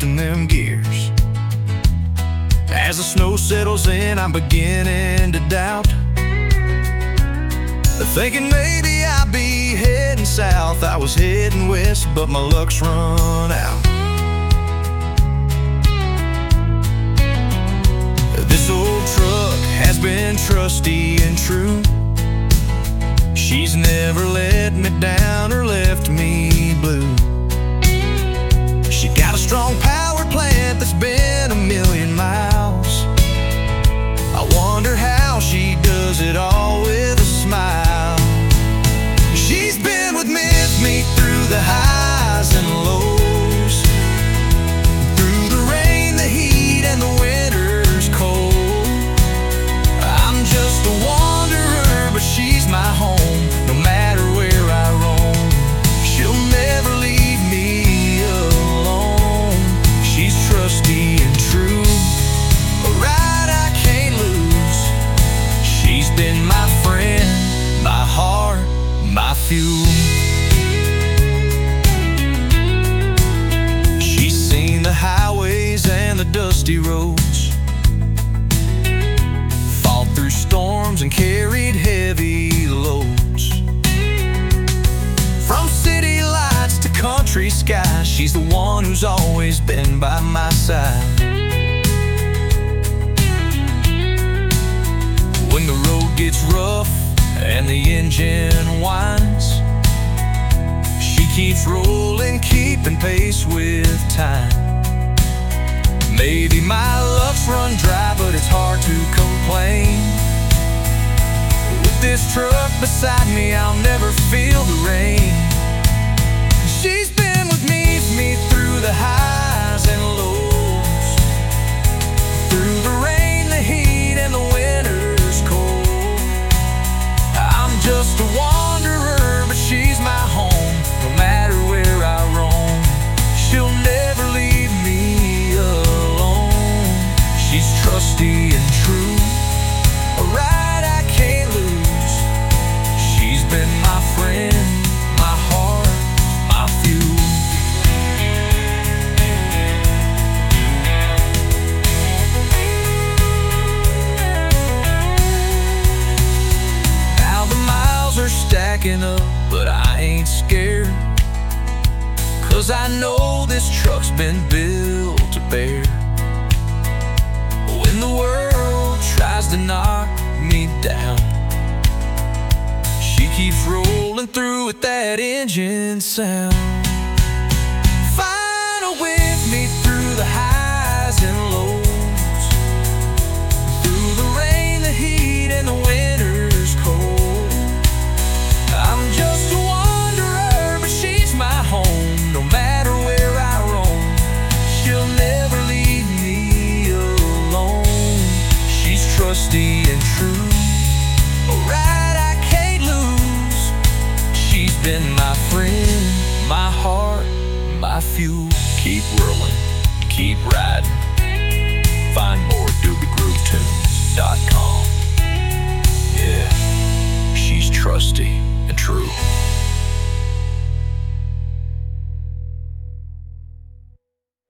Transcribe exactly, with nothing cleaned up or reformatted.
shifting them gears. As the snow settles in, I'm beginning to doubt, thinking maybe I'll be heading south. I was heading west, but my luck's run out. This old truck has been trusty and true. She's never let me down or left me blue. She got a strong power plant that's been a million miles. I wonder how she does it all with a smile. She's been with me, me through the highs and lows, through the rain, the heat, and the winter's cold. I'm just a wanderer, but she's my home, no matter where I roam. She'll never leave me alone. She's trusty and true, a ride I can't lose. She's been my friend, my heart, my fuel. She's seen the highways and the dusty roads, fought through storms and carried heavy loads. From city lights to country skies, she's the one who's always been by my side. When the road gets rough and the engine whines, she keeps rolling, keeping pace with time. Maybe my luck's run dry, but it's hard to complain. With this truck beside me, I'll never feel the rain. She's been with me, me through the highs and lows, through the rain, the heat, and the winter's cold. I'm just a wanderer, but she's my home, no matter where I roam. She'll never leave me alone. She's trusty and true, a ride I can't lose. She's been my friend, my heart, my fuel. Now the miles are stacking up, but I ain't scared, 'cause I know this truck's been built to bear. When the world tries to knock me down, she keeps rolling through with that engine sound. Final with me through the highs and lows, through the rain, the heat, and the winter's cold. I'm just a wanderer, but she's my home, no matter where I roam. She'll never leave me alone. She's trusty and true, a ride I can't lose. She's been my friend, my heart, my fuel. Keep rolling, keep riding.